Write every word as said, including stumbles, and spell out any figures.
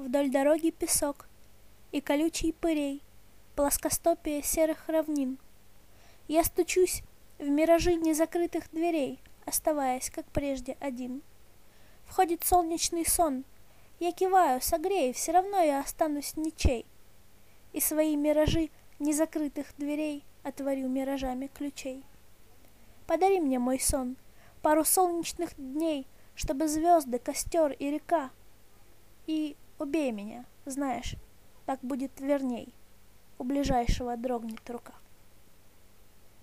Вдоль дороги песок и колючий пырей, плоскостопие серых равнин. Я стучусь в миражи незакрытых дверей, оставаясь, как прежде, один. Входит солнечный сон. Я киваю, согрею, все равно я останусь ничей. И свои миражи незакрытых дверей отворю миражами ключей. Подари мне мой сон, пару солнечных дней, чтобы звезды, костер и река. И убей меня, знаешь, так будет верней. У ближайшего дрогнет рука.